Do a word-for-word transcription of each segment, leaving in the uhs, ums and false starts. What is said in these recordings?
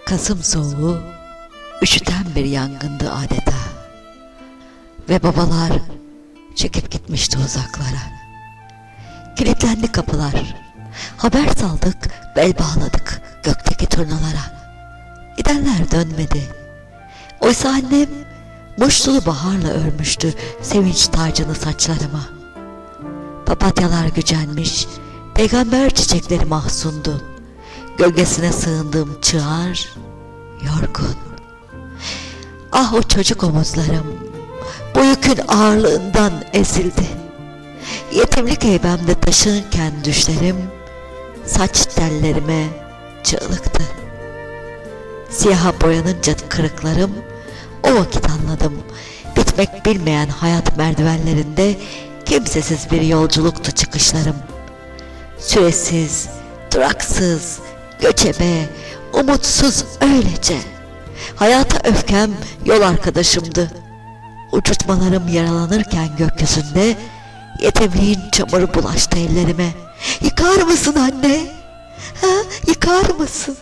Kasım soğuğu üşüten bir yangındı adeta. Ve babalar çekip gitmişti uzaklara. Kilitlendi kapılar. Haber saldık, bel bağladık gökteki turnalara. Gidenler dönmedi. Oysa annem muştulu baharla örmüştü sevinç tacını saçlarıma. Papatyalar gücenmiş, peygamber çiçekleri mahzundu. Gölgesine sığındığım çığar, yorgun. Ah o çocuk omuzlarım, bu yükün ağırlığından ezildi. Yetimlik heybemde taşınırken düşlerim, saç tellerime çığlıktı. Siyaha boyanınca kırıklarım, o vakit anladım. Bitmek bilmeyen hayat merdivenlerinde kimsesiz bir yolculuktu çıkışlarım. Süresiz, duraksız, göçebe, umutsuz öylece. Hayata öfkem yol arkadaşımdı. Uçurtmalarım yaralanırken gökyüzünde yetimliğin çamuru bulaştı ellerime. Yıkar mısın anne? Ha, yıkar mısın?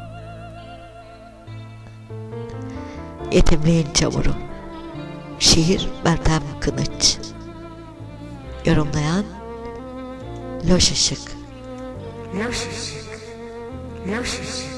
Yetimliğin çamuru. Şiir Meltem Kınıç. Yorumlayan Loş Işık. Loş ışık, loş ışık.